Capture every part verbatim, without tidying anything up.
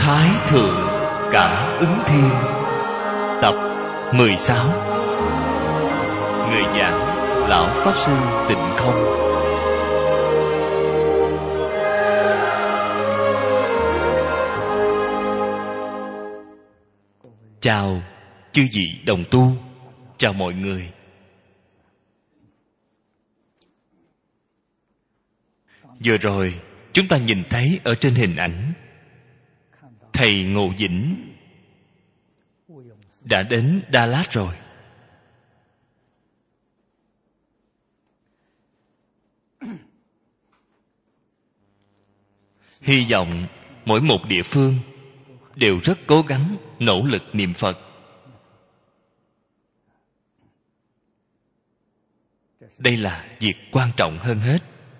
Thái Thượng Cảm Ứng Thiên, tập mười sáu. Người giảng Lão Pháp Sư Tịnh Không. Chào chư vị đồng tu, chào mọi người. Vừa rồi chúng ta nhìn thấy ở trên hình ảnh, thầy Ngộ Vĩnh đã đến Đà Lạt rồi. Hy vọng mỗi một địa phương đều rất cố gắng nỗ lực niệm Phật. Đây là việc quan trọng hơn hết.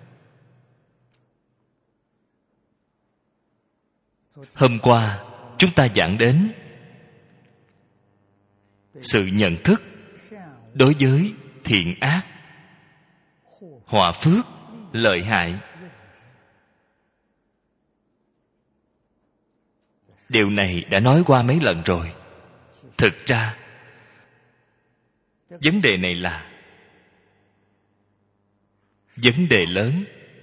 Hôm qua chúng ta giảng đến sự nhận thức đối với thiện ác, họa phước, lợi hại. Điều này đã nói qua mấy lần rồi. Thực ra vấn đề này là vấn đề lớn,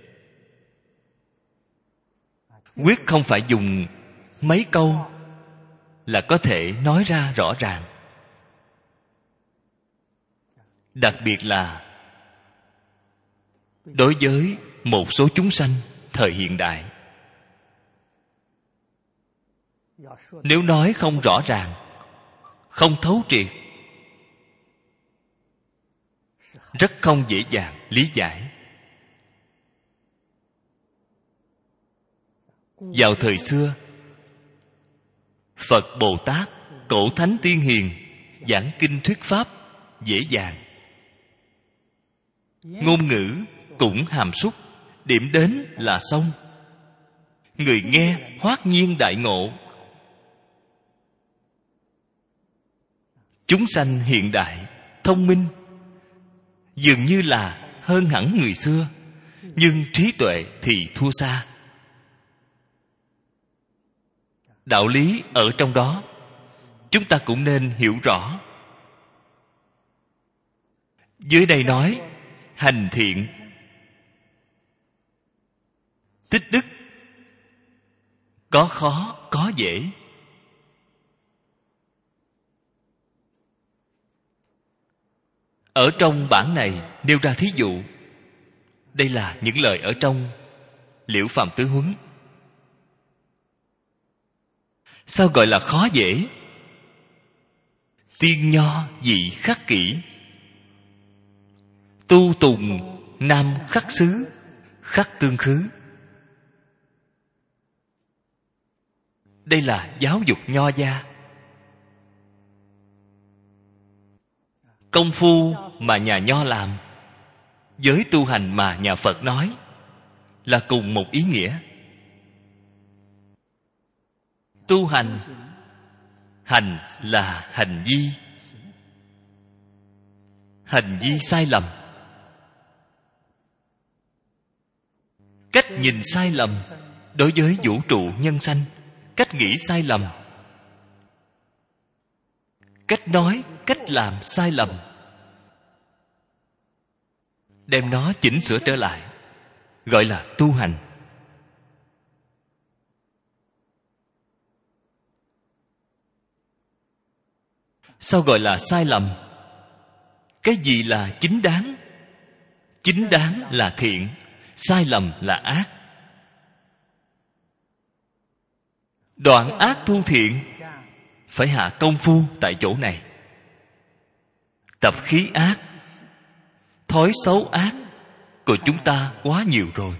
quyết không phải dùng mấy câu là có thể nói ra rõ ràng. Đặc biệt là đối với một số chúng sanh thời hiện đại, nếu nói không rõ ràng, không thấu triệt, rất không dễ dàng lý giải. Vào thời xưa, Phật Bồ Tát, Cổ Thánh Tiên Hiền giảng kinh thuyết pháp dễ dàng, ngôn ngữ cũng hàm súc, điểm đến là xong. Người nghe hoát nhiên đại ngộ. Chúng sanh hiện đại thông minh dường như là hơn hẳn người xưa, nhưng trí tuệ thì thua xa. Đạo lý ở trong đó chúng ta cũng nên hiểu rõ. Dưới đây nói hành thiện, tích đức, có khó có dễ. Ở trong bản này nêu ra thí dụ. Đây là những lời ở trong Liễu Phàm Tứ Huấn. Sao gọi là khó dễ? Tiên nho dị khắc kỷ, tu tùng nam khắc xứ, khắc tương khứ. Đây là giáo dục nho gia. Công phu mà nhà nho làm với tu hành mà nhà Phật nói là cùng một ý nghĩa. Tu hành, hành là hành vi. Hành vi sai lầm, cách nhìn sai lầm đối với vũ trụ nhân sanh, cách nghĩ sai lầm, cách nói, cách làm sai lầm, đem nó chỉnh sửa trở lại, gọi là tu hành. Sao gọi là sai lầm? Cái gì là chính đáng? Chính đáng là thiện, sai lầm là ác. Đoạn ác thu thiện, phải hạ công phu tại chỗ này. Tập khí ác, thói xấu ác của chúng ta quá nhiều rồi.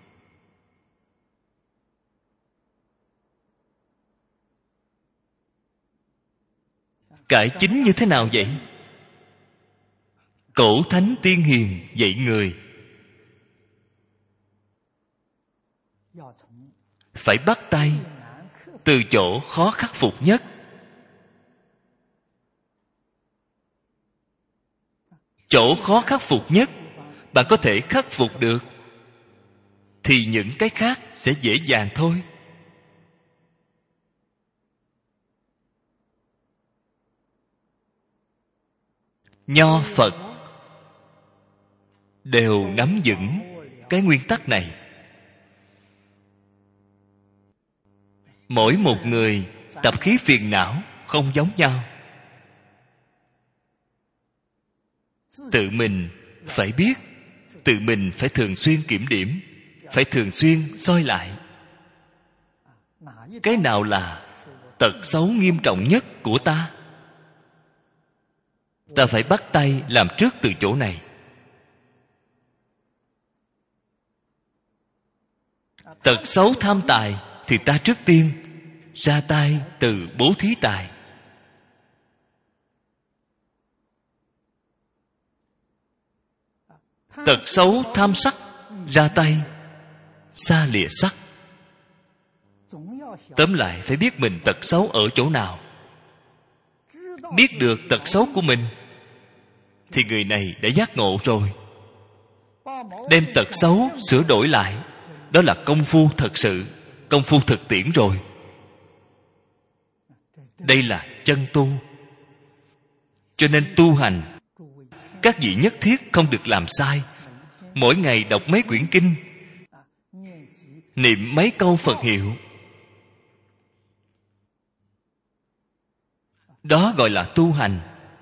Cải chính như thế nào vậy? Cổ Thánh Tiên Hiền dạy người phải bắt tay từ chỗ khó khắc phục nhất. Chỗ khó khắc phục nhất bạn có thể khắc phục được thì những cái khác sẽ dễ dàng thôi. Nho Phật đều nắm vững cái nguyên tắc này. Mỗi một người tập khí phiền não không giống nhau. Tự mình phải biết, tự mình phải thường xuyên kiểm điểm, phải thường xuyên soi lại. Cái nào là tật xấu nghiêm trọng nhất của ta? Ta phải bắt tay làm trước từ chỗ này. Tật xấu tham tài thì ta trước tiên ra tay từ bố thí tài. Tật xấu tham sắc, ra tay xa lìa sắc. Tóm lại phải biết mình tật xấu ở chỗ nào. Biết được tật xấu của mình thì người này đã giác ngộ rồi. Đem tật xấu sửa đổi lại, đó là công phu thật sự, công phu thực tiễn rồi. Đây là chân tu. Cho nên tu hành, các vị nhất thiết không được làm sai. Mỗi ngày đọc mấy quyển kinh, niệm mấy câu Phật hiệu, đó gọi là tu hành.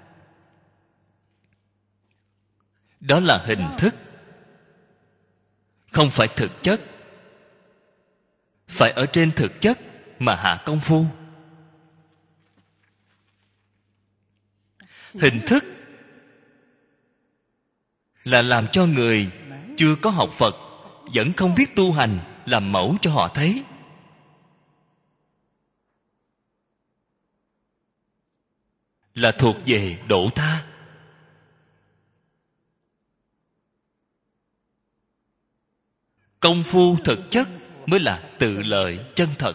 Đó là hình thức, không phải thực chất. Phải ở trên thực chất mà hạ công phu. Hình thức là làm cho người chưa có học Phật, vẫn không biết tu hành, làm mẫu cho họ thấy. Là thuộc về độ tha. Công phu thực chất mới là tự lợi chân thật.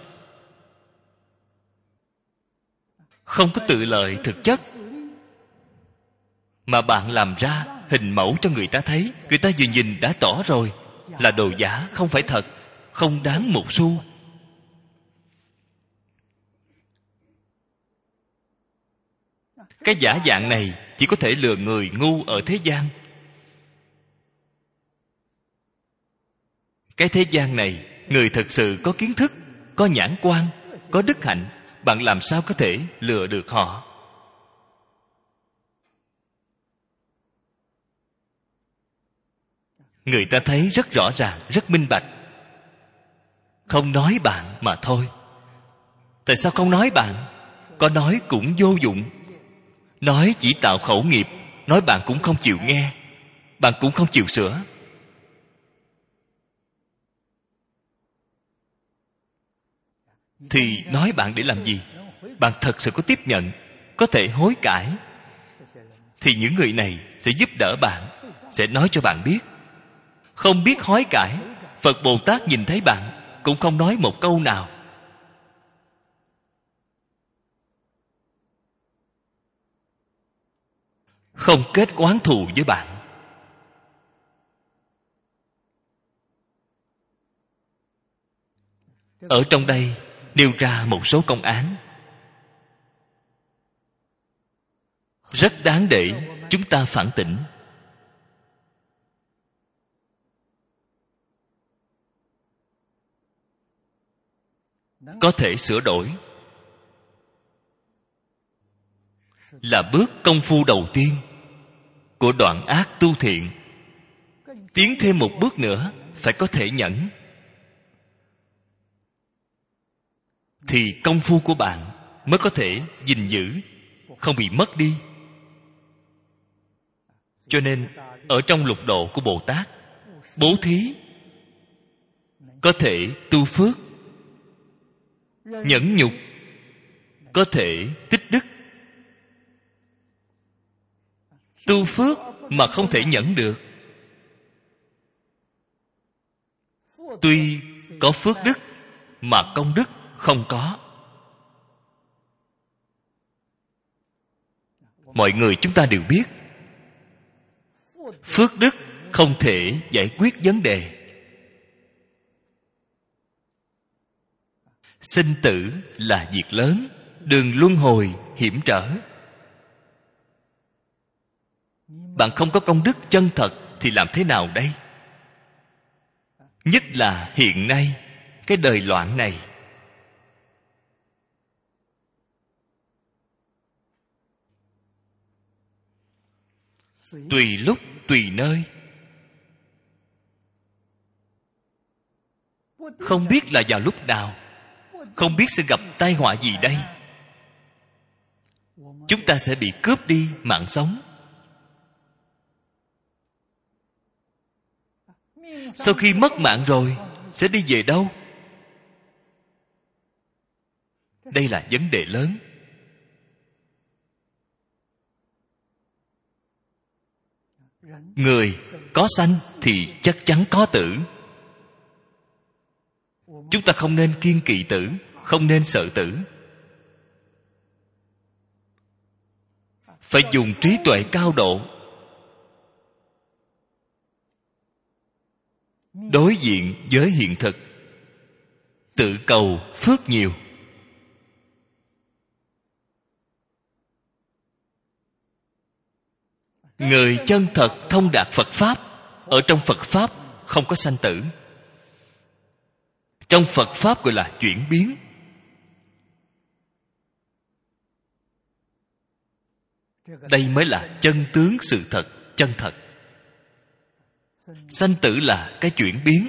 Không có tự lợi thực chất mà bạn làm ra hình mẫu cho người ta thấy, người ta vừa nhìn đã tỏ rồi là đồ giả, không phải thật, không đáng một xu. Cái giả dạng này chỉ có thể lừa người ngu ở thế gian. Cái thế gian này, người thật sự có kiến thức, có nhãn quan, có đức hạnh, bạn làm sao có thể lừa được họ? Người ta thấy rất rõ ràng, rất minh bạch. Không nói bạn mà thôi. Tại sao không nói bạn? Có nói cũng vô dụng. Nói chỉ tạo khẩu nghiệp. Nói bạn cũng không chịu nghe, bạn cũng không chịu sửa. Thì nói bạn để làm gì? Bạn thật sự có tiếp nhận, có thể hối cải, thì những người này sẽ giúp đỡ bạn, sẽ nói cho bạn biết. Không biết hối cải, Phật Bồ Tát nhìn thấy bạn cũng không nói một câu nào. Không kết oán thù với bạn. Ở trong đây nêu ra một số công án rất đáng để chúng ta phản tỉnh. Có thể sửa đổi, là bước công phu đầu tiên của đoạn ác tu thiện. Tiến thêm một bước nữa, phải có thể nhẫn, thì công phu của bạn mới có thể gìn giữ, không bị mất đi. Cho nên ở trong lục độ của Bồ Tát, bố thí có thể tu phước, nhẫn nhục có thể tích đức. Tu phước mà không thể nhẫn được, tuy có phước đức mà công đức không có. Mọi người chúng ta đều biết, phước đức không thể giải quyết vấn đề. Sinh tử là việc lớn, đường luân hồi hiểm trở. Bạn không có công đức chân thật thì làm thế nào đây? Nhất là hiện nay, cái đời loạn này, tùy lúc tùy nơi, không biết là vào lúc nào, không biết sẽ gặp tai họa gì đây. Chúng ta sẽ bị cướp đi mạng sống. Sau khi mất mạng rồi, sẽ đi về đâu? Đây là vấn đề lớn. Người có sanh thì chắc chắn có tử. Chúng ta không nên kiêng kỵ tử, không nên sợ tử. Phải dùng trí tuệ cao độ đối diện với hiện thực, tự cầu phước nhiều. Người chân thật thông đạt Phật Pháp, ở trong Phật Pháp không có sanh tử. Trong Phật Pháp gọi là chuyển biến. Đây mới là chân tướng sự thật, chân thật. Sanh tử là cái chuyển biến.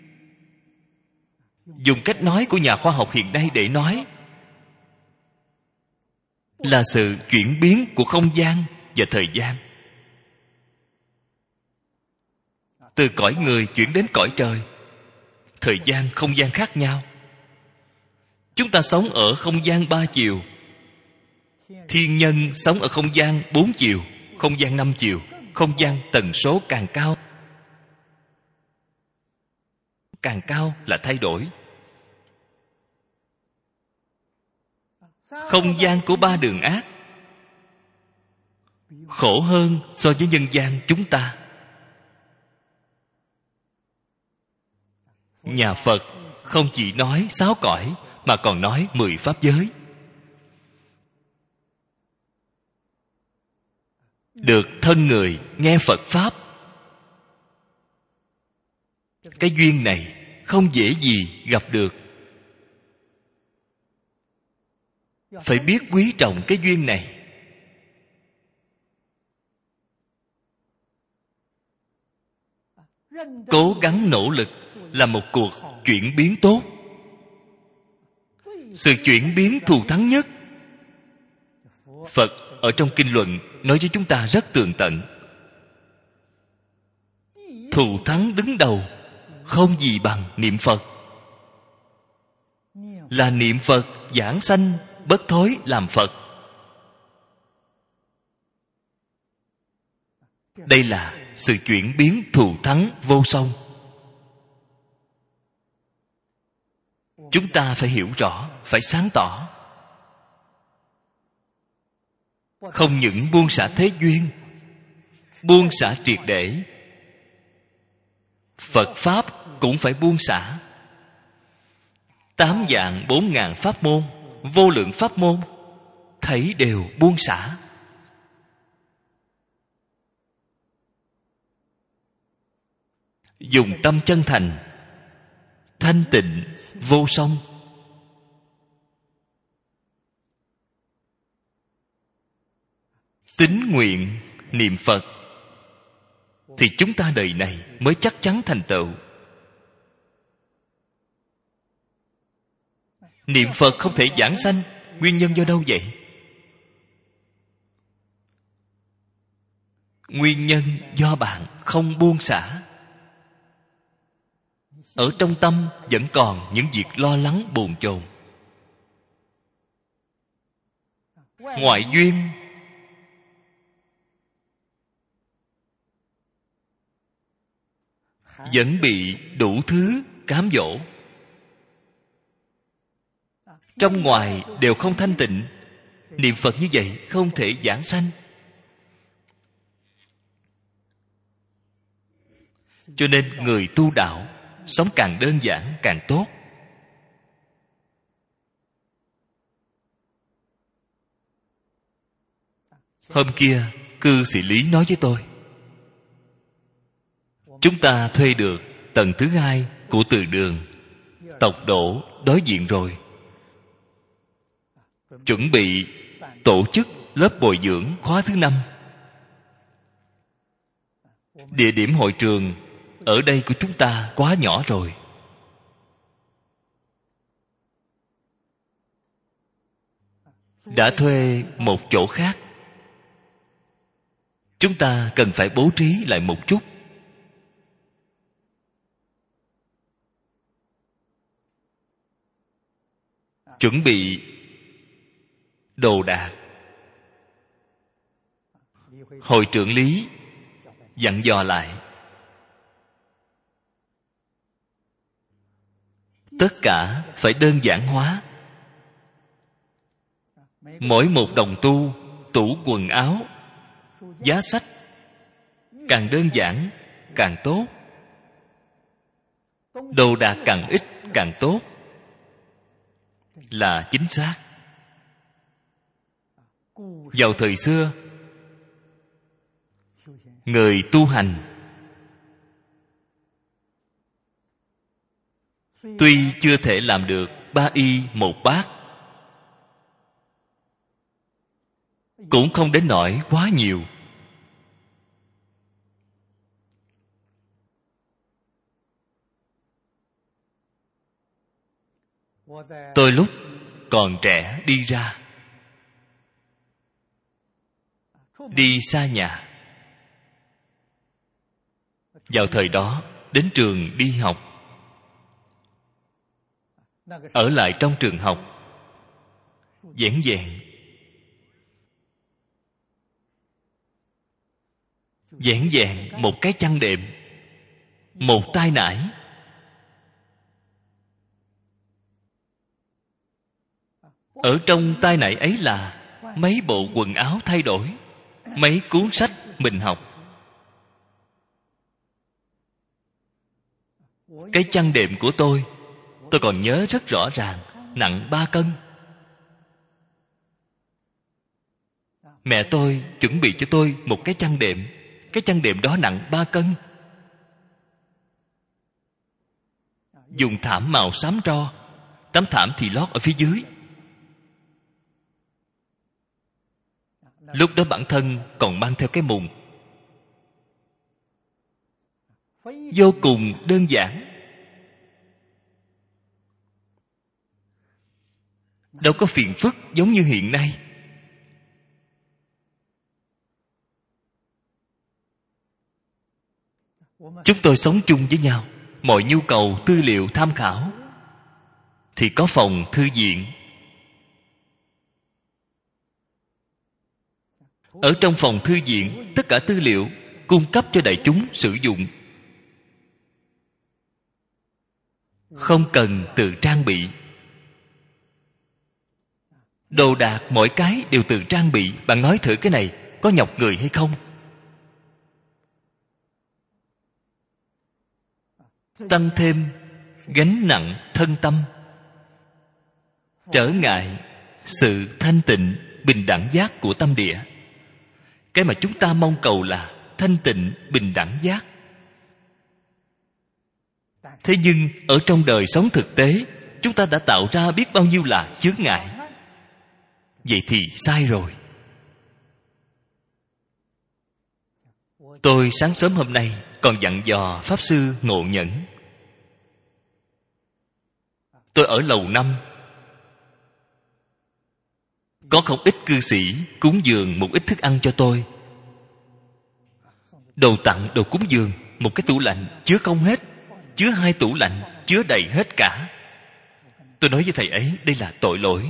Dùng cách nói của nhà khoa học hiện nay để nói, là sự chuyển biến của không gian và thời gian. Từ cõi người chuyển đến cõi trời, thời gian, không gian khác nhau. Chúng ta sống ở không gian ba chiều, thiên nhân sống ở không gian bốn chiều, không gian năm chiều, không gian tần số càng cao. Càng cao là thay đổi. Không gian của ba đường ác khổ hơn so với nhân gian chúng ta. Nhà Phật không chỉ nói sáu cõi, mà còn nói mười pháp giới. Được thân người nghe Phật Pháp, cái duyên này không dễ gì gặp được. Phải biết quý trọng cái duyên này. Cố gắng nỗ lực là một cuộc chuyển biến tốt. Sự chuyển biến thù thắng nhất, Phật ở trong kinh luận nói với chúng ta rất tường tận. Thù thắng đứng đầu không gì bằng niệm Phật. Là niệm Phật giảng sanh bất thối làm Phật. Đây là sự chuyển biến thù thắng vô song. Chúng ta phải hiểu rõ, phải sáng tỏ. Không những buông xả thế duyên, buông xả triệt để. Phật Pháp cũng phải buông xả. Tám vạn bốn ngàn pháp môn, vô lượng pháp môn, thấy đều buông xả. Dùng tâm chân thành, thanh tịnh, vô song. Tín nguyện niệm Phật, thì chúng ta đời này mới chắc chắn thành tựu. Niệm Phật không thể giảng sanh, nguyên nhân do đâu vậy? Nguyên nhân do bạn không buông xả. Ở trong tâm vẫn còn những việc lo lắng bồn chồn. Ngoại duyên vẫn bị đủ thứ cám dỗ. Trong ngoài đều không thanh tịnh. Niệm Phật như vậy không thể giảng sanh. Cho nên người tu đạo sống càng đơn giản càng tốt. Hôm kia cư sĩ Lý nói với tôi, chúng ta thuê được tầng thứ hai của từ đường tộc Đỗ đối diện rồi, chuẩn bị tổ chức lớp bồi dưỡng khóa thứ năm. Địa điểm hội trường ở đây của chúng ta quá nhỏ rồi. Đã thuê một chỗ khác, chúng ta cần phải bố trí lại một chút. Chuẩn bị đồ đạc. Hội trưởng Lý dặn dò lại, tất cả phải đơn giản hóa. Mỗi một đồng tu, tủ quần áo, giá sách càng đơn giản càng tốt. Đồ đạc càng ít càng tốt, là chính xác. Vào thời xưa, người tu hành tuy chưa thể làm được ba y một bát, cũng không đến nỗi quá nhiều. Tôi lúc còn trẻ đi ra, đi xa nhà. Vào thời đó đến trường đi học, ở lại trong trường học, vẻn vẹn vẻn vẹn một cái chăn đệm, một tay nải. Ở trong tay nải ấy là mấy bộ quần áo thay đổi, mấy cuốn sách mình học. Cái chăn đệm của tôi, tôi còn nhớ rất rõ ràng, nặng ba cân. Mẹ tôi chuẩn bị cho tôi một cái chăn đệm. Cái chăn đệm đó nặng ba cân. Dùng thảm màu xám tro, tấm thảm thì lót ở phía dưới. Lúc đó bản thân còn mang theo cái mùng. Vô cùng đơn giản, đâu có phiền phức giống như hiện nay. Chúng tôi sống chung với nhau, mọi nhu cầu tư liệu tham khảo thì có phòng thư viện. Ở trong phòng thư viện, tất cả tư liệu cung cấp cho đại chúng sử dụng, không cần tự trang bị. Đồ đạc mỗi cái đều tự trang bị. Bạn nói thử cái này có nhọc người hay không? Tăng thêm gánh nặng thân tâm, trở ngại sự thanh tịnh bình đẳng giác của tâm địa. Cái mà chúng ta mong cầu là thanh tịnh bình đẳng giác. Thế nhưng ở trong đời sống thực tế, chúng ta đã tạo ra biết bao nhiêu là chướng ngại. Vậy thì sai rồi. Tôi sáng sớm hôm nay còn dặn dò Pháp Sư Ngộ Nhẫn. Tôi ở lầu năm, có không ít cư sĩ cúng dường một ít thức ăn cho tôi. Đồ tặng, đồ cúng dường, một cái tủ lạnh chứa không hết, chứa hai tủ lạnh chứa đầy hết cả. Tôi nói với thầy ấy, đây là tội lỗi.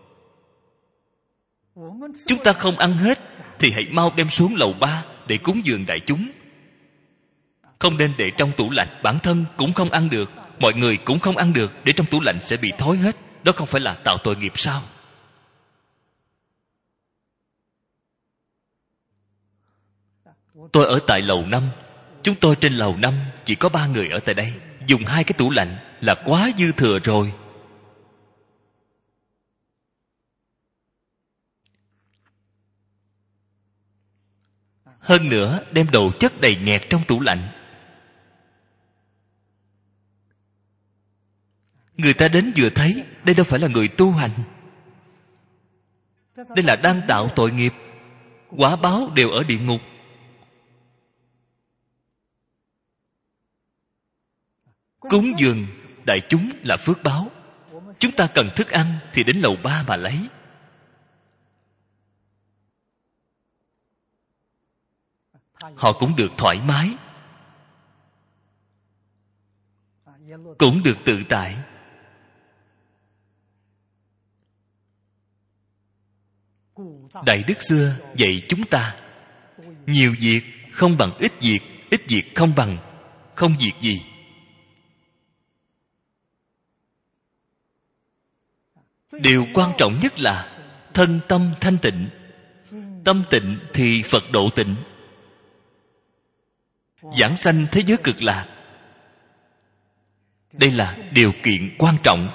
Chúng ta không ăn hết thì hãy mau đem xuống lầu ba để cúng dường đại chúng. Không nên để trong tủ lạnh, bản thân cũng không ăn được, mọi người cũng không ăn được, để trong tủ lạnh sẽ bị thối hết. Đó không phải là tạo tội nghiệp sao? Tôi ở tại lầu năm. Chúng tôi trên lầu năm chỉ có ba người ở tại đây. Dùng hai cái tủ lạnh là quá dư thừa rồi. hơn nữa đem đồ chất đầy nghẹt trong tủ lạnh. Người ta đến vừa thấy, đây đâu phải là người tu hành, đây là đang tạo tội nghiệp, quả báo đều ở địa ngục. Cúng dường đại chúng là phước báo. Chúng ta cần thức ăn thì đến lầu ba mà lấy. Họ cũng được thoải mái, cũng được tự tại. Đại đức xưa dạy chúng ta, nhiều việc không bằng ít việc, ít việc không bằng không việc gì. Điều quan trọng nhất là thân tâm thanh tịnh. Tâm tịnh thì Phật độ tịnh, giảng sanh thế giới cực lạc. Đây là điều kiện quan trọng.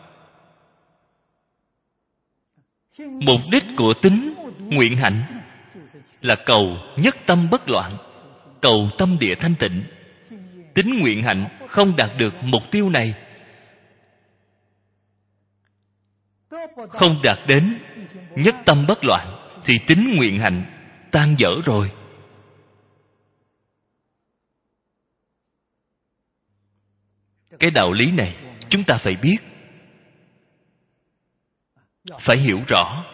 Mục đích của tín nguyện hạnh là cầu nhất tâm bất loạn, cầu tâm địa thanh tịnh. Tín nguyện hạnh không đạt được mục tiêu này, không đạt đến nhất tâm bất loạn, thì tín nguyện hạnh tan dở rồi. Cái đạo lý này chúng ta phải biết, phải hiểu rõ.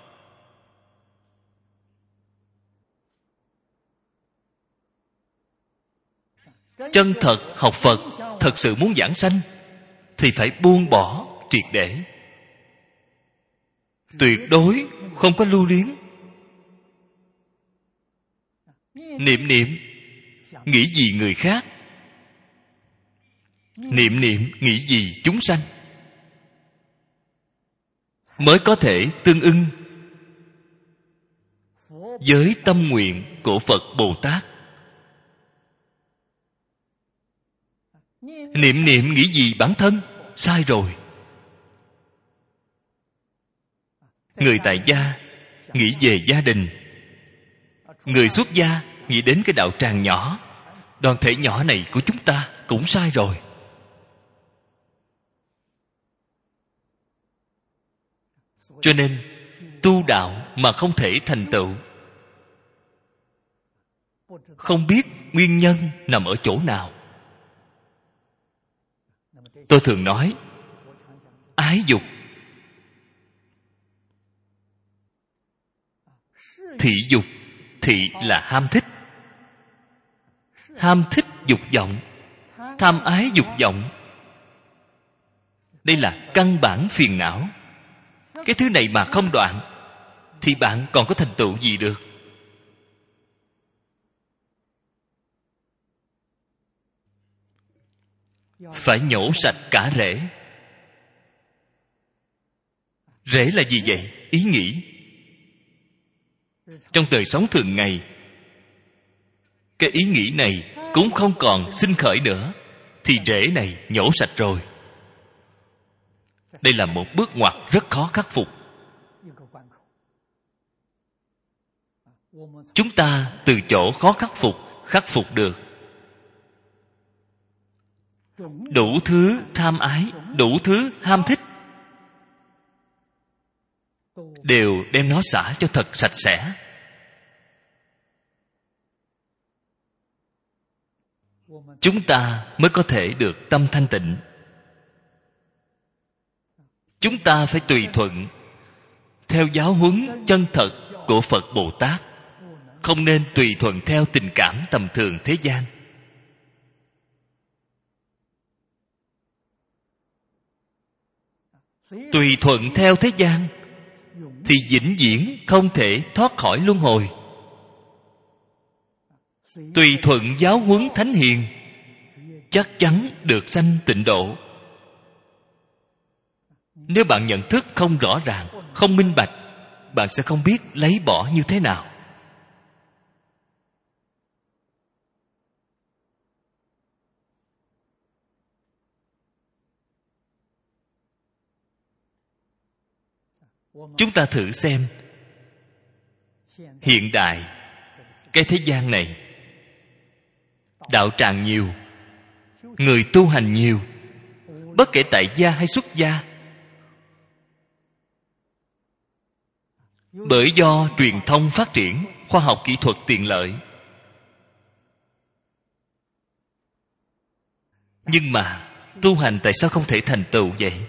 Chân thật học Phật, thật sự muốn giảng sanh thì phải buông bỏ triệt để, tuyệt đối không có lưu luyến. Niệm niệm nghĩ gì người khác, niệm niệm nghĩ gì chúng sanh, mới có thể tương ưng với tâm nguyện của Phật Bồ Tát. Niệm niệm nghĩ gì bản thân, sai rồi. Người tại gia nghĩ về gia đình, người xuất gia nghĩ đến cái đạo tràng nhỏ, đoàn thể nhỏ này của chúng ta, cũng sai rồi. Cho nên tu đạo mà không thể thành tựu, không biết nguyên nhân nằm ở chỗ nào. Tôi thường nói, ái dục, thị dục. Thị là ham thích, ham thích dục vọng, tham ái dục vọng. Đây là căn bản phiền não. Cái thứ này mà không đoạn thì bạn còn có thành tựu gì được? Phải nhổ sạch cả rễ. Rễ là gì vậy? Ý nghĩ. Trong đời sống thường ngày, cái ý nghĩ này cũng không còn sinh khởi nữa, thì rễ này nhổ sạch rồi. Đây là một bước ngoặt rất khó khắc phục. Chúng ta từ chỗ khó khắc phục khắc phục được. Đủ thứ tham ái, đủ thứ ham thích, đều đem nó xả cho thật sạch sẽ. Chúng ta mới có thể được tâm thanh tịnh. Chúng ta phải tùy thuận theo giáo huấn chân thật của Phật Bồ Tát, không nên tùy thuận theo tình cảm tầm thường thế gian. Tùy thuận theo thế gian thì vĩnh viễn không thể thoát khỏi luân hồi. Tùy thuận giáo huấn thánh hiền, chắc chắn được sanh tịnh độ. Nếu bạn nhận thức không rõ ràng, không minh bạch, bạn sẽ không biết lấy bỏ như thế nào. Chúng ta thử xem, hiện đại cái thế gian này đạo tràng nhiều, người tu hành nhiều, bất kể tại gia hay xuất gia. Bởi do truyền thông phát triển, khoa học kỹ thuật tiện lợi. Nhưng mà tu hành tại sao không thể thành tựu vậy?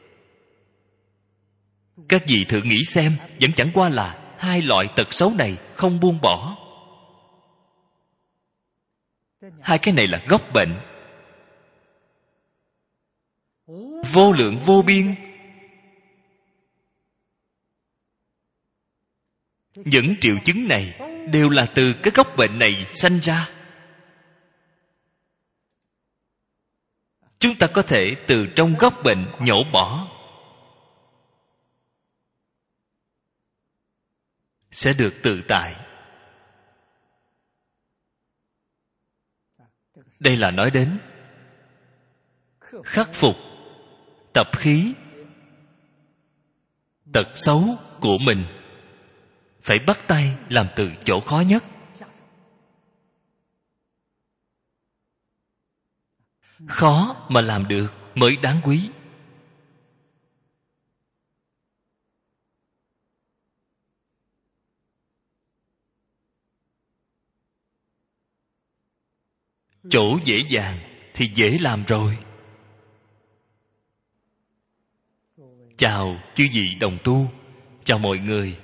Các vị thử nghĩ xem, vẫn chẳng qua là hai loại tật xấu này không buông bỏ. Hai cái này là gốc bệnh, vô lượng vô biên. Những triệu chứng này đều là từ cái gốc bệnh này sanh ra. Chúng ta có thể từ trong gốc bệnh nhổ bỏ, sẽ được tự tại. Đây là nói đến khắc phục tập khí tật xấu của mình. Phải bắt tay làm từ chỗ khó nhất. Khó mà làm được mới đáng quý. Chỗ dễ dàng thì dễ làm rồi. Chào chư vị đồng tu, chào mọi người.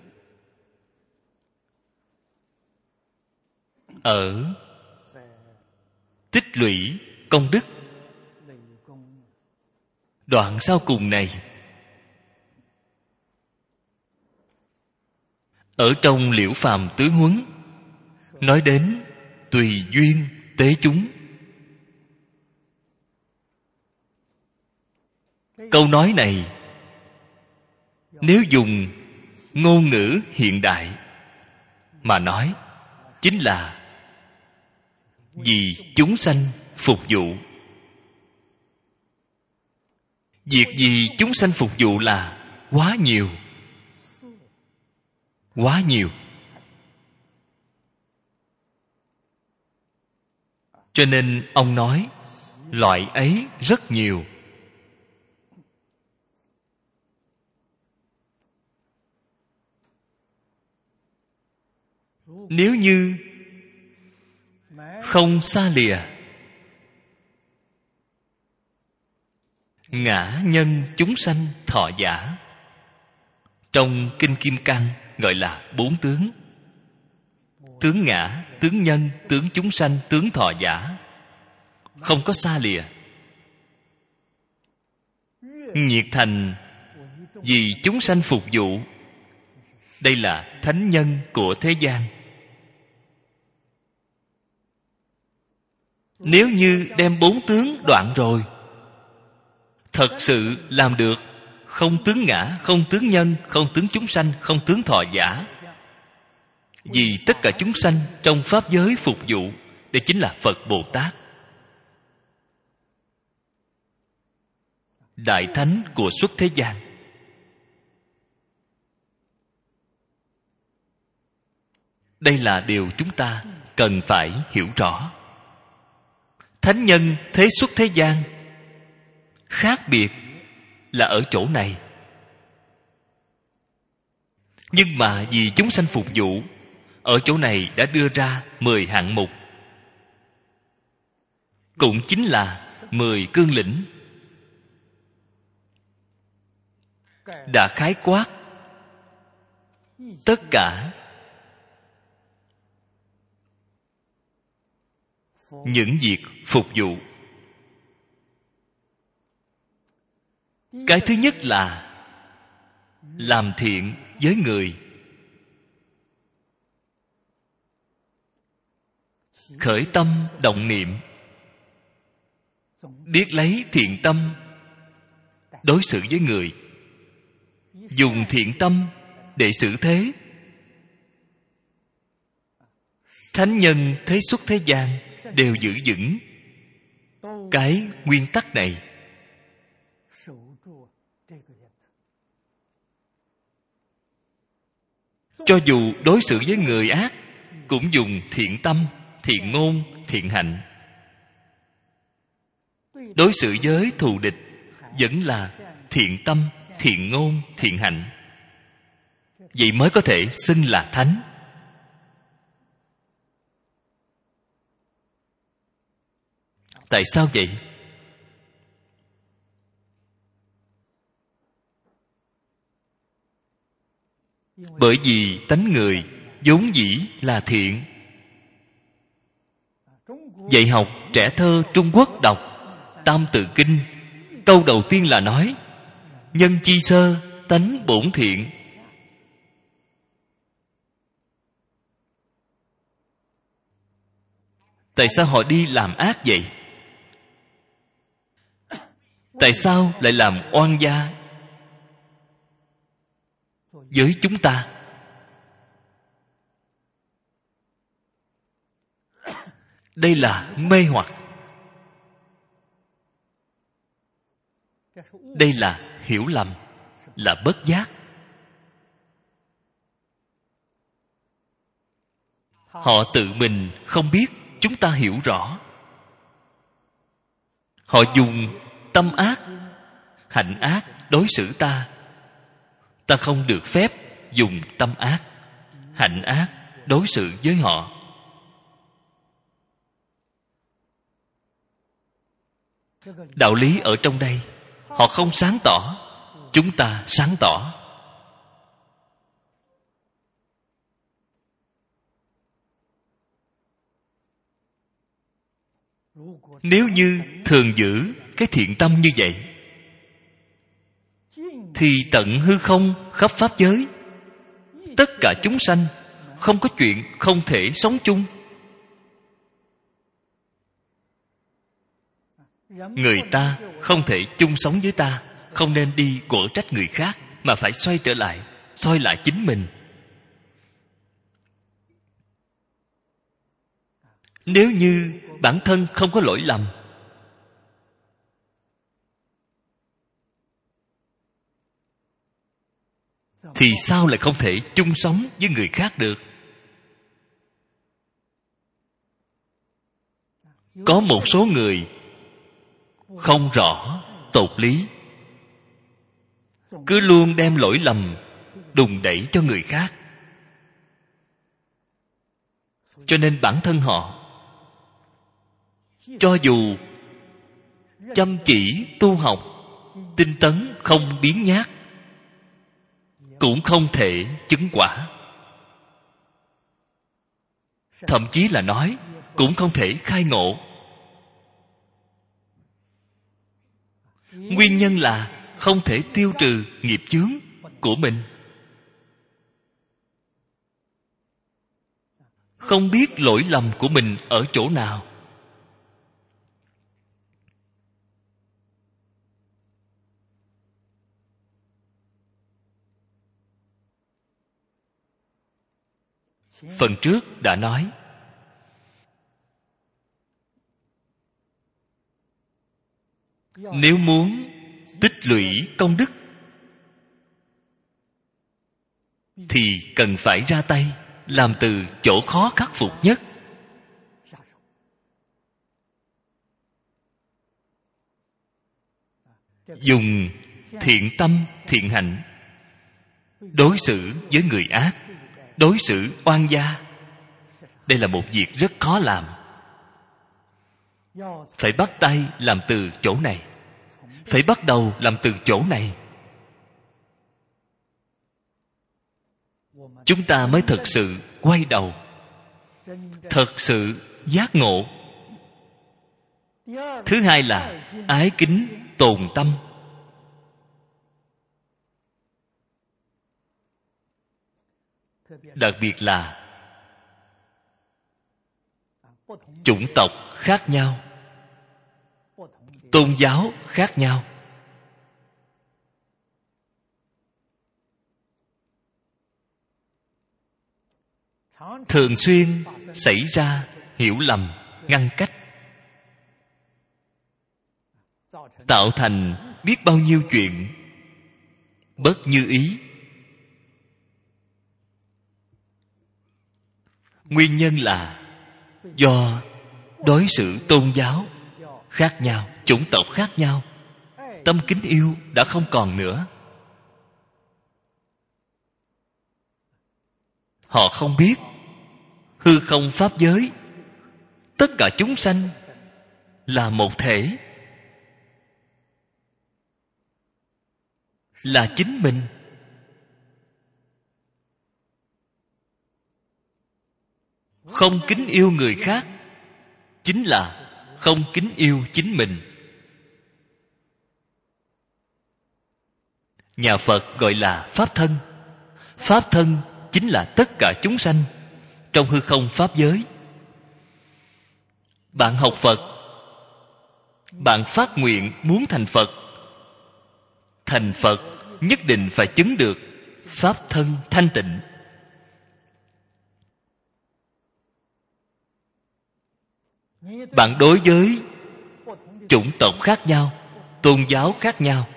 Ở tích lũy công đức đoạn sau cùng này, ở trong Liễu Phàm Tứ Huấn nói đến tùy duyên tế chúng. Câu nói này nếu dùng ngôn ngữ hiện đại mà nói, chính là vì chúng sanh phục vụ. Việc vì chúng sanh phục vụ là quá nhiều, quá nhiều. Cho nên ông nói loại ấy rất nhiều. Nếu như không xa lìa ngã nhân chúng sanh thọ giả, trong Kinh Kim Cang gọi là bốn tướng: tướng ngã, tướng nhân, tướng chúng sanh, tướng thọ giả. Không có xa lìa, nhiệt thành vì chúng sanh phục vụ. Đây là thánh nhân của thế gian. Nếu như đem bốn tướng đoạn rồi, thật sự làm được không tướng ngã, không tướng nhân, không tướng chúng sanh, không tướng thọ giả, vì tất cả chúng sanh trong pháp giới phục vụ. Đây chính là Phật Bồ Tát, đại thánh của xuất thế gian. Đây là điều chúng ta cần phải hiểu rõ. Thánh nhân thế xuất thế gian, khác biệt là ở chỗ này. Nhưng mà vì chúng sanh phục vụ, ở chỗ này đã đưa ra mười hạng mục, cũng chính là mười cương lĩnh, đã khái quát tất cả những việc phục vụ. Cái thứ nhất là làm thiện với người, khởi tâm động niệm, biết lấy thiện tâm đối xử với người, dùng thiện tâm để xử thế. Thánh nhân thế xuất thế gian đều giữ vững cái nguyên tắc này. Cho dù đối xử với người ác, cũng dùng thiện tâm, thiện ngôn, thiện hạnh. Đối xử với thù địch vẫn là thiện tâm, thiện ngôn, thiện hạnh. Vậy mới có thể xưng là thánh. Tại sao vậy? Bởi vì tánh người vốn dĩ là thiện. Dạy học trẻ thơ Trung Quốc đọc Tam Tự Kinh, câu đầu tiên là nói: nhân chi sơ, tánh bổn thiện. Tại sao họ đi làm ác vậy? Tại sao lại làm oan gia với chúng ta? Đây là mê hoặc. Đây là hiểu lầm, là bất giác. Họ tự mình không biết, chúng ta hiểu rõ. Họ dùng tâm ác, hạnh ác đối xử ta. Ta không được phép dùng tâm ác, hạnh ác đối xử với họ. Đạo lý ở trong đây họ không sáng tỏ, chúng ta sáng tỏ. Nếu như thường giữ cái thiện tâm như vậy, thì tận hư không khắp pháp giới, tất cả chúng sanh không có chuyện không thể sống chung. Người ta không thể chung sống với ta, không nên đi quở trách người khác, mà phải xoay trở lại, soi lại chính mình. Nếu như bản thân không có lỗi lầm, thì sao lại không thể chung sống với người khác được? Có một số người không rõ tột lý, cứ luôn đem lỗi lầm đùn đẩy cho người khác. Cho nên bản thân họ cho dù chăm chỉ tu học, tinh tấn không biếng nhác, cũng không thể chứng quả. Thậm chí là nói cũng không thể khai ngộ. Nguyên nhân là không thể tiêu trừ nghiệp chướng của mình. Không biết lỗi lầm của mình ở chỗ nào. Phần trước đã nói, nếu muốn tích lũy công đức thì cần phải ra tay, làm từ chỗ khó khắc phục nhất. Dùng thiện tâm, thiện hạnh đối xử với người ác, đối xử oan gia. Đây là một việc rất khó làm. Phải bắt tay làm từ chỗ này, phải bắt đầu làm từ chỗ này, chúng ta mới thật sự quay đầu, thật sự giác ngộ. Thứ hai là ái kính tồn tâm. Đặc biệt là chủng tộc khác nhau, tôn giáo khác nhau, thường xuyên xảy ra hiểu lầm, ngăn cách, tạo thành biết bao nhiêu chuyện bất như ý. Nguyên nhân là do đối xử tôn giáo khác nhau, chủng tộc khác nhau, tâm kính yêu đã không còn nữa. Họ không biết hư không pháp giới, tất cả chúng sanh là một thể, là chính mình. Không kính yêu người khác chính là không kính yêu chính mình. Nhà Phật gọi là pháp thân. Pháp thân chính là tất cả chúng sanh trong hư không pháp giới. Bạn học Phật, bạn phát nguyện muốn thành Phật. Thành Phật nhất định phải chứng được pháp thân thanh tịnh. Bạn đối với chủng tộc khác nhau, tôn giáo khác nhau,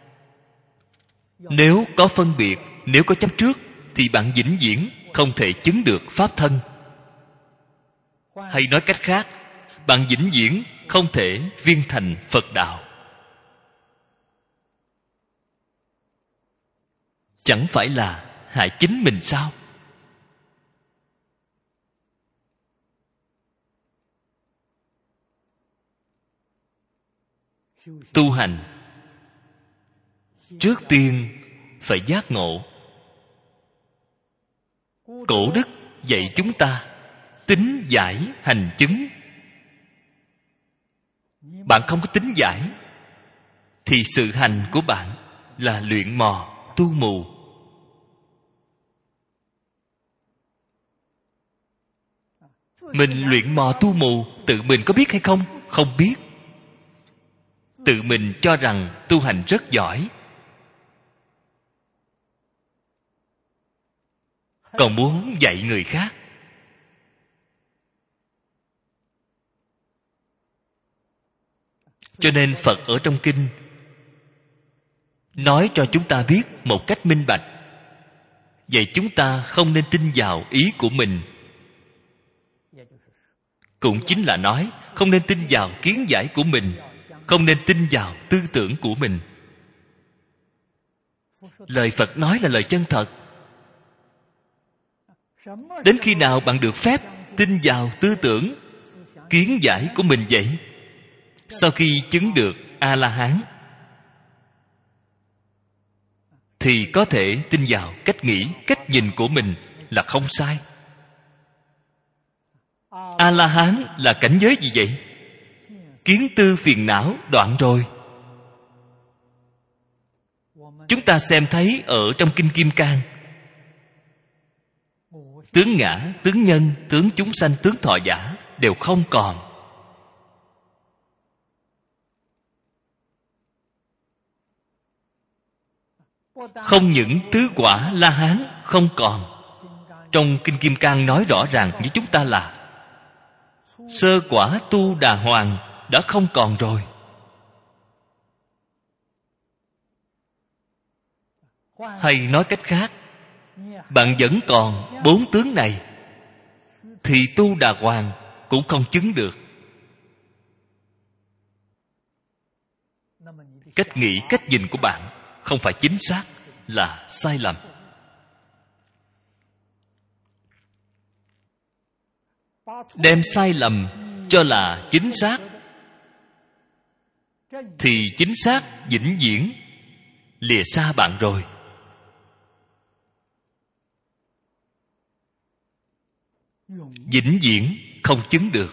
nếu có phân biệt, nếu có chấp trước, thì bạn vĩnh viễn không thể chứng được pháp thân. Hay nói cách khác, bạn vĩnh viễn không thể viên thành Phật đạo. Chẳng phải là hại chính mình sao? Tu hành trước tiên phải giác ngộ. Cổ đức dạy chúng ta tín giải hành chứng. Bạn không có tín giải thì sự hành của bạn là luyện mò tu mù. Mình luyện mò tu mù, tự mình có biết hay không? Không biết. Tự mình cho rằng tu hành rất giỏi, còn muốn dạy người khác. Cho nên Phật ở trong kinh nói cho chúng ta biết một cách minh bạch, vậy chúng ta không nên tin vào ý của mình. Cũng chính là nói không nên tin vào kiến giải của mình, không nên tin vào tư tưởng của mình. Lời Phật nói là lời chân thật. Đến khi nào bạn được phép tin vào tư tưởng, kiến giải của mình vậy? Sau khi chứng được A-la-hán thì có thể tin vào cách nghĩ, cách nhìn của mình là không sai. A-la-hán là cảnh giới gì vậy? Kiến tư phiền não đoạn rồi. Chúng ta xem thấy ở trong Kinh Kim Cang, tướng ngã, tướng nhân, tướng chúng sanh, tướng thọ giả đều không còn. Không những tứ quả La Hán không còn. Trong Kinh Kim Cang nói rõ ràng với chúng ta là sơ quả Tu Đà Hoàng đã không còn rồi. Hay nói cách khác, bạn vẫn còn bốn tướng này thì Tu Đà Hoàng cũng không chứng được. Cách nghĩ, cách nhìn của bạn không phải chính xác, là sai lầm. Đem sai lầm cho là chính xác thì chính xác vĩnh viễn lìa xa bạn rồi. Vĩnh viễn không chứng được.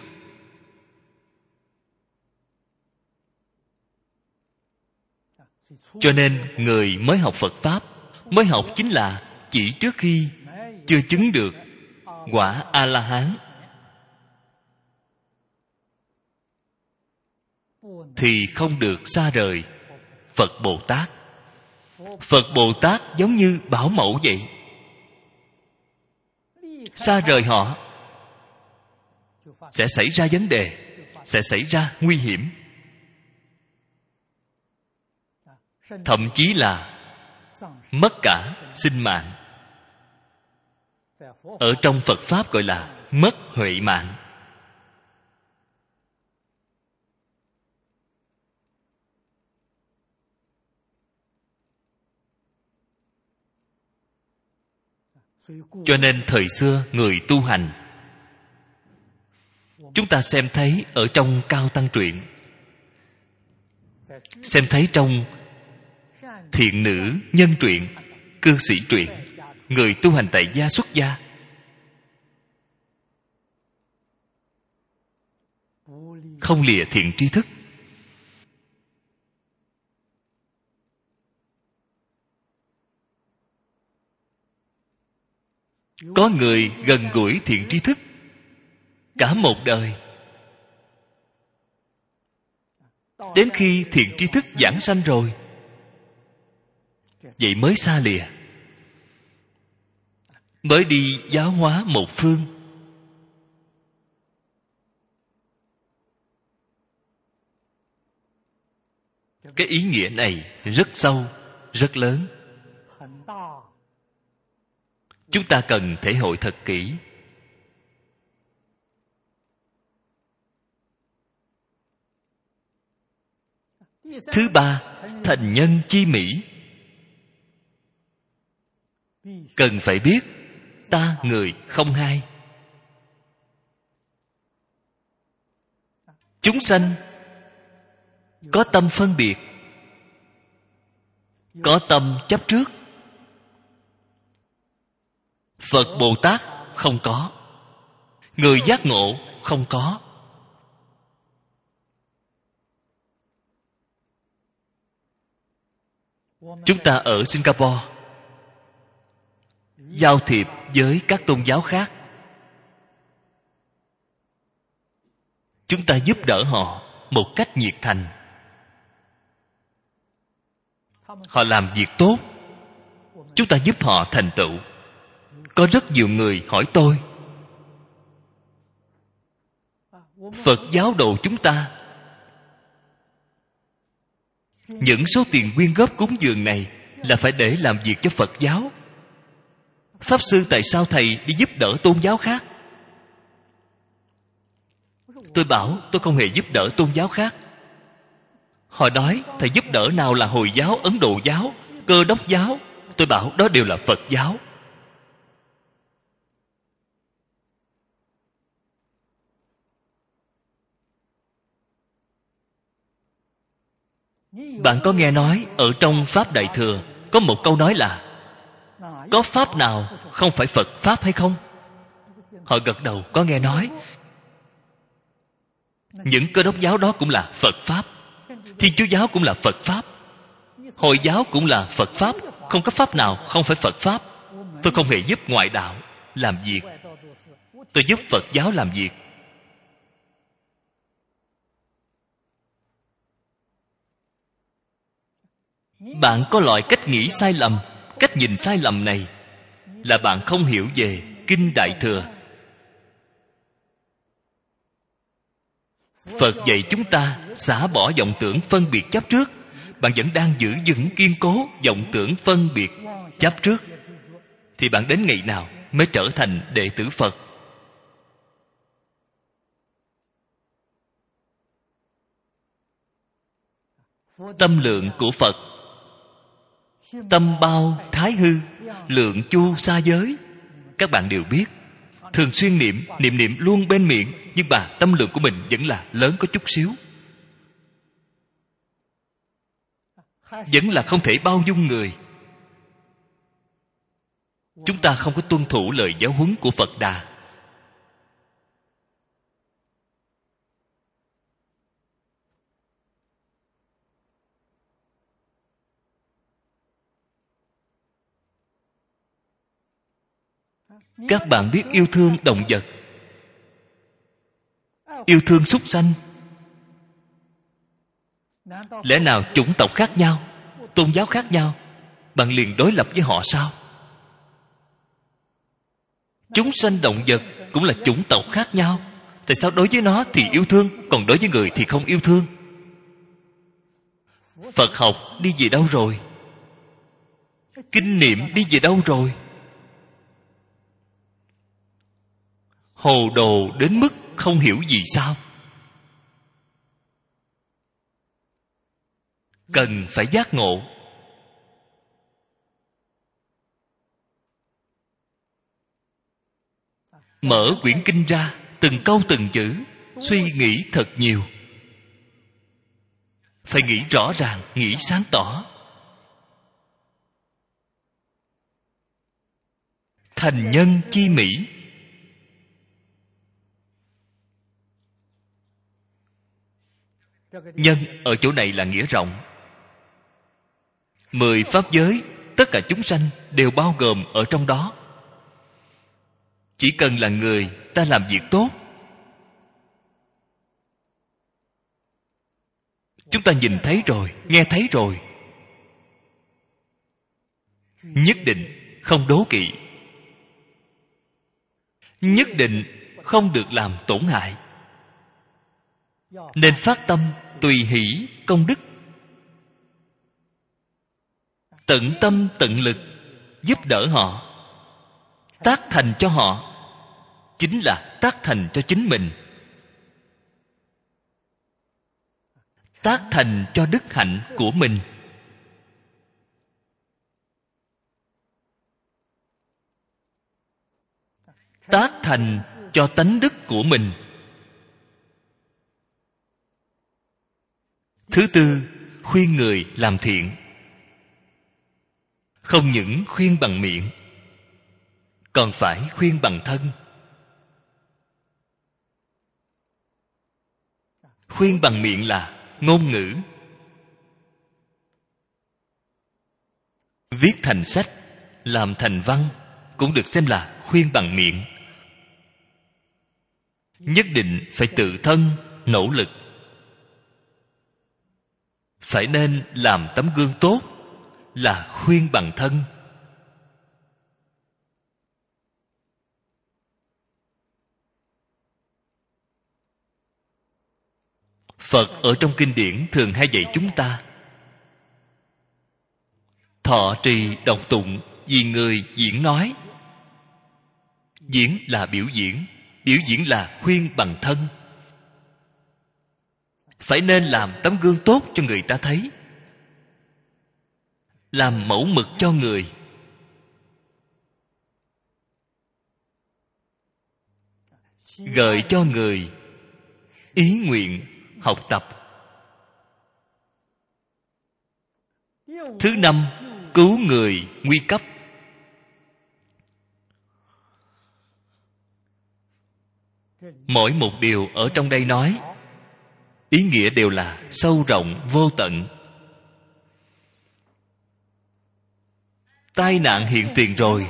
Cho nên người mới học Phật Pháp, mới học chính là chỉ trước khi chưa chứng được quả A-la-hán thì không được xa rời Phật Bồ Tát. Phật Bồ Tát giống như bảo mẫu vậy. Xa rời họ sẽ xảy ra vấn đề, sẽ xảy ra nguy hiểm, thậm chí là mất cả sinh mạng. ở trong Phật Pháp gọi là mất huệ mạng. Cho nên thời xưa người tu hành, chúng ta xem thấy ở trong Cao Tăng truyện, xem thấy trong Thiện Nữ Nhân truyện, Cư Sĩ truyện, người tu hành tại gia xuất gia không lìa thiện tri thức. Có người gần gũi thiện tri thức cả một đời, đến khi thiện tri thức giảng sanh rồi, vậy mới xa lìa, mới đi giáo hóa một phương. Cái ý nghĩa này rất sâu, rất lớn, chúng ta cần thể hội thật kỹ. Thứ ba, thành nhân chi mỹ. Cần phải biết ta người không hai. Chúng sanh có tâm phân biệt, có tâm chấp trước. Phật Bồ Tát không có, người giác ngộ không có. Chúng ta ở Singapore giao thiệp với các tôn giáo khác, chúng ta giúp đỡ họ một cách nhiệt thành. Họ làm việc tốt, chúng ta giúp họ thành tựu. Có rất nhiều người hỏi tôi, Phật giáo đồ chúng ta, những số tiền quyên góp cúng dường này là phải để làm việc cho Phật giáo. Pháp sư, tại sao thầy đi giúp đỡ tôn giáo khác? Tôi bảo tôi không hề giúp đỡ tôn giáo khác. Họ nói thầy giúp đỡ nào là Hồi giáo, Ấn Độ giáo, Cơ đốc giáo? Tôi bảo đó đều là Phật giáo. Bạn có nghe nói ở trong Pháp Đại Thừa có một câu nói là có Pháp nào không phải Phật Pháp hay không? Họ gật đầu, có nghe nói. Những Cơ đốc giáo đó cũng là Phật Pháp, Thiên Chúa giáo cũng là Phật Pháp, Hồi giáo cũng là Phật Pháp. Không có Pháp nào không phải Phật Pháp. Tôi không hề giúp ngoại đạo làm việc, tôi giúp Phật giáo làm việc. Bạn có loại cách nghĩ sai lầm, cách nhìn sai lầm này là bạn không hiểu về Kinh Đại Thừa. Phật dạy chúng ta xả bỏ vọng tưởng phân biệt chấp trước. Bạn vẫn đang giữ vững kiên cố vọng tưởng phân biệt chấp trước, thì bạn đến ngày nào mới trở thành đệ tử Phật? Tâm lượng của Phật, tâm bao thái hư, lượng chu xa giới. Các bạn đều biết, thường xuyên niệm, niệm niệm luôn bên miệng, nhưng mà tâm lượng của mình vẫn là lớn có chút xíu, vẫn là không thể bao dung người. Chúng ta không có tuân thủ lời giáo huấn của Phật Đà. Các bạn biết yêu thương động vật, yêu thương súc sanh, lẽ nào chủng tộc khác nhau, tôn giáo khác nhau, bạn liền đối lập với họ sao? Chúng sanh động vật cũng là chủng tộc khác nhau, tại sao đối với nó thì yêu thương, còn đối với người thì không yêu thương? Phật học đi về đâu rồi? Kinh niệm đi về đâu rồi? hồ đồ đến mức không hiểu gì sao. Cần phải giác ngộ. Mở quyển kinh ra, từng câu từng chữ, suy nghĩ thật nhiều. Phải nghĩ rõ ràng, nghĩ sáng tỏ. Thành nhân chi mỹ. Nhân ở chỗ này là nghĩa rộng. Mười pháp giới, tất cả chúng sanh đều bao gồm ở trong đó. Chỉ cần là người ta làm việc tốt, chúng ta nhìn thấy rồi, nghe thấy rồi, nhất định không đố kỵ, nhất định không được làm tổn hại. Nên phát tâm tùy hỷ công đức, tận tâm tận lực giúp đỡ họ, tác thành cho họ, chính là tác thành cho chính mình, tác thành cho đức hạnh của mình. Tác thành cho tánh đức của mình. Thứ tư, khuyên người làm thiện. Không những khuyên bằng miệng, còn phải khuyên bằng thân. Khuyên bằng miệng là ngôn ngữ, viết thành sách, làm thành văn, cũng được xem là khuyên bằng miệng. Nhất định phải tự thân nỗ lực. Phải nên làm tấm gương tốt, là khuyên bằng thân. Phật ở trong kinh điển thường hay dạy chúng ta thọ trì đọc tụng vì người diễn nói. Diễn là biểu diễn, biểu diễn là khuyên bằng thân. Phải nên làm tấm gương tốt cho người ta thấy, làm mẫu mực cho người. Gợi cho người ý nguyện học tập. Thứ năm, cứu người nguy cấp. Mỗi một điều ở trong đây nói, ý nghĩa đều là sâu rộng vô tận. Tai nạn hiện tiền rồi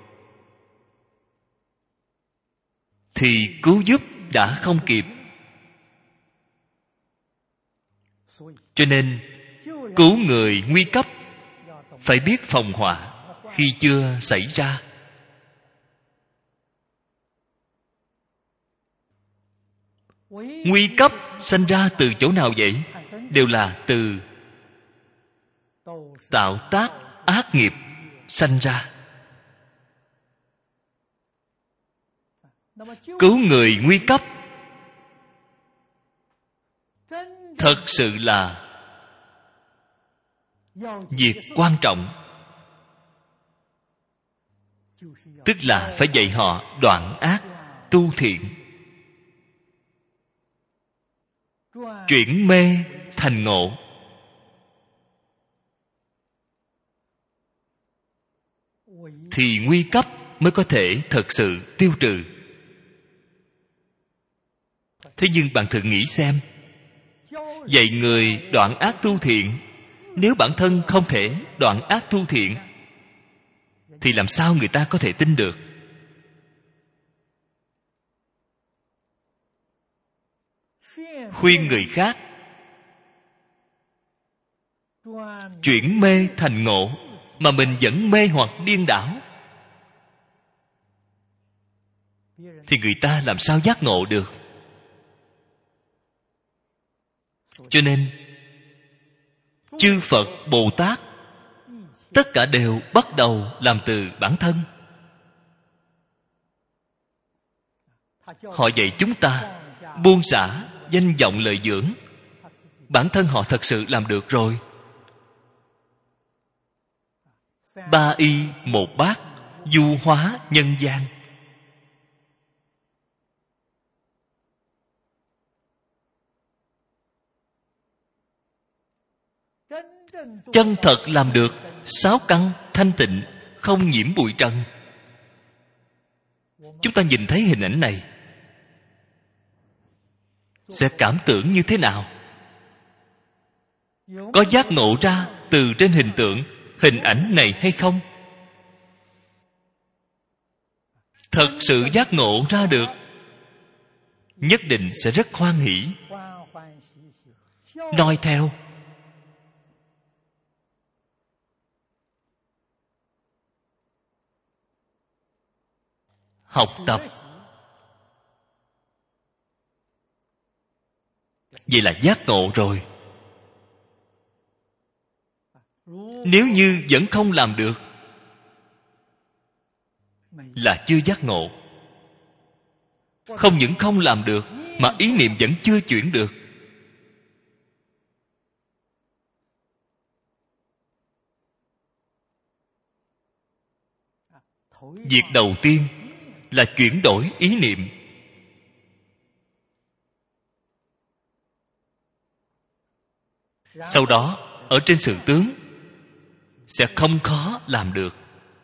thì cứu giúp đã không kịp. Cho nên cứu người nguy cấp phải biết phòng họa khi chưa xảy ra. Nguy cấp sanh ra từ chỗ nào vậy? Đều là từ tạo tác ác nghiệp sanh ra. Cứu người nguy cấp thật sự là việc quan trọng. Tức là phải dạy họ đoạn ác tu thiện, chuyển mê thành ngộ. Thì nguy cấp mới có thể thật sự tiêu trừ. Thế nhưng bạn thử nghĩ xem, dạy người đoạn ác tu thiện, nếu bản thân không thể đoạn ác tu thiện thì làm sao người ta có thể tin được? Khuyên người khác chuyển mê thành ngộ, mà mình vẫn mê hoặc điên đảo, thì người ta làm sao giác ngộ được? Cho nên chư Phật Bồ Tát tất cả đều bắt đầu làm từ bản thân. Họ dạy chúng ta buông xả danh vọng lợi dưỡng. Bản thân họ thật sự làm được rồi. Ba y một bát, du hóa nhân gian. Chân thật làm được sáu căn thanh tịnh, không nhiễm bụi trần. Chúng ta nhìn thấy hình ảnh này sẽ cảm tưởng như thế nào? Có giác ngộ ra từ trên hình tượng, hình ảnh này hay không? Thật sự giác ngộ ra được, nhất định sẽ rất hoan hỷ, noi theo. Học tập. Vậy là giác ngộ rồi. Nếu như vẫn không làm được là chưa giác ngộ. Không những không làm được mà ý niệm vẫn chưa chuyển được. Việc đầu tiên là chuyển đổi ý niệm. Sau đó ở trên sự tướng sẽ không khó làm được.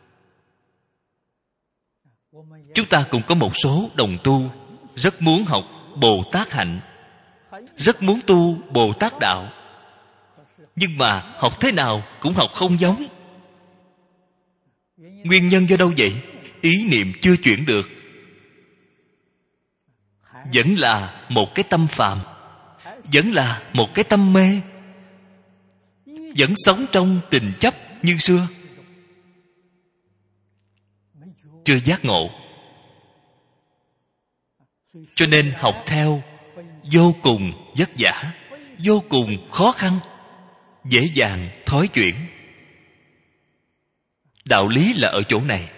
Chúng ta cũng có một số đồng tu rất muốn học Bồ Tát hạnh, rất muốn tu Bồ Tát đạo, nhưng mà học thế nào cũng học không giống. Nguyên nhân do đâu vậy? Ý niệm chưa chuyển được. Vẫn là một cái tâm phàm, vẫn là một cái tâm mê, vẫn sống trong tình chấp như xưa, chưa giác ngộ. Cho nên học theo vô cùng vất vả, vô cùng khó khăn, dễ dàng thói chuyển. Đạo lý là ở chỗ này.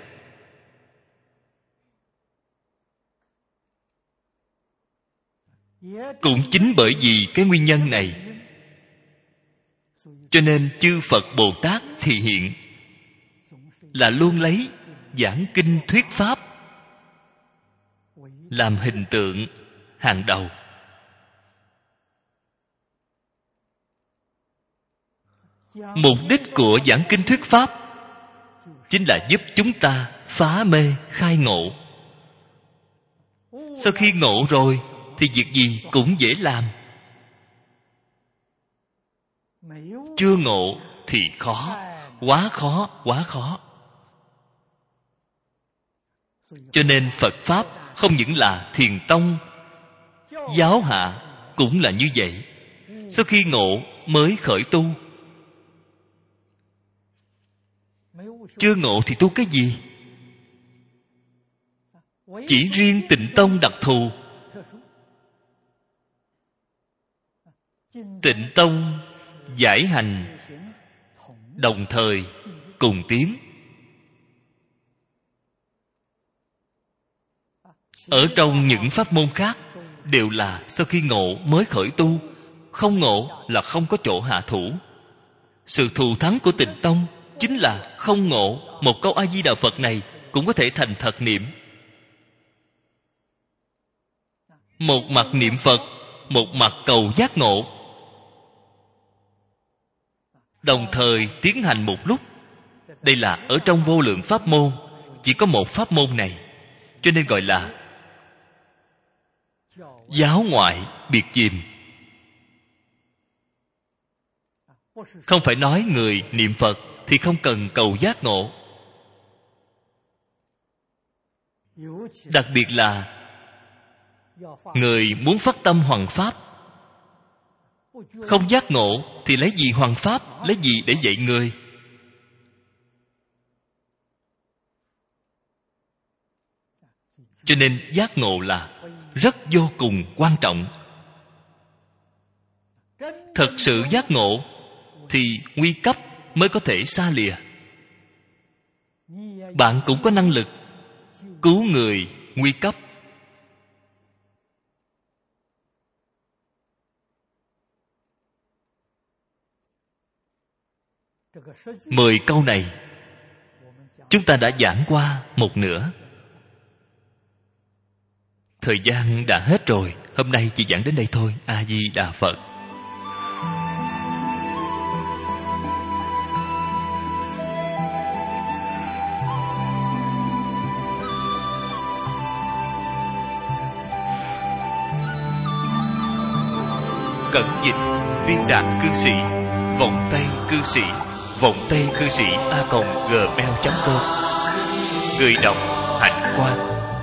Cũng chính bởi vì cái nguyên nhân này, cho nên chư Phật Bồ Tát thị hiện là luôn lấy giảng kinh thuyết pháp làm hình tượng hàng đầu. Mục đích của giảng kinh thuyết pháp chính là giúp chúng ta phá mê khai ngộ. Sau khi ngộ rồi thì việc gì cũng dễ làm. Chưa ngộ thì khó, quá khó, quá khó. Cho nên Phật Pháp không những là thiền tông, giáo hạ cũng là như vậy. Sau khi ngộ mới khởi tu. Chưa ngộ thì tu cái gì? Chỉ riêng Tịnh Tông đặc thù. Tịnh Tông giải hành đồng thời cùng tiến. Ở trong những pháp môn khác đều là sau khi ngộ mới khởi tu, không ngộ là không có chỗ hạ thủ. Sự thù thắng của Tịnh Tông chính là không ngộ, một câu A Di Đà Phật này cũng có thể thành thật niệm. Một mặt niệm Phật, một mặt cầu giác ngộ, đồng thời tiến hành một lúc. Đây là ở trong vô lượng pháp môn, chỉ có một pháp môn này, cho nên gọi là giáo ngoại biệt chìm. Không phải nói người niệm Phật thì không cần cầu giác ngộ. Đặc biệt là người muốn phát tâm hoằng pháp, không giác ngộ thì lấy gì hoằng pháp, lấy gì để dạy người? Cho nên giác ngộ là rất vô cùng quan trọng. Thật sự giác ngộ thì nguy cấp mới có thể xa lìa. Bạn cũng có năng lực cứu người nguy cấp. Mười câu này chúng ta đã giảng qua một nửa. Thời gian đã hết rồi, hôm nay chỉ giảng đến đây thôi. A Di Đà Phật. Cẩn dịch viên đạt cư sĩ, vọng tây cư sĩ, vọng tây cư sĩ a còng gmail chấm com. Người đọc Hạnh Quang.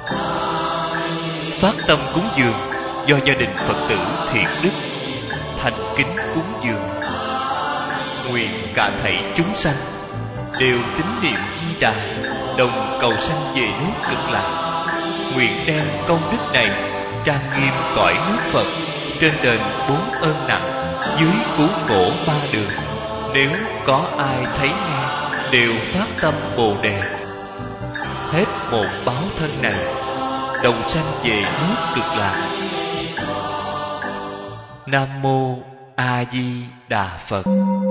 Phát tâm cúng dường do gia đình Phật tử Thiện Đức thành kính cúng dường. Nguyện cả thảy chúng sanh đều tín niệm Di Đà, đồng cầu sanh về nước Cực Lạc. Nguyện đem công đức này trang nghiêm cõi nước Phật, trên đền bốn ơn nặng, dưới cứu khổ ba đường. Nếu có ai thấy nghe đều phát tâm Bồ Đề, hết một báo thân này đồng sanh về nước Cực Lạc. Nam mô A Di Đà Phật.